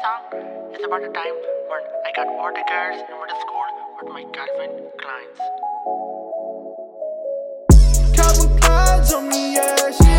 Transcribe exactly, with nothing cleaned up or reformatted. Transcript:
song is about a time when I got autocars in middle school with my Calvin Kleins. Calvin Klein's on me, yeah, she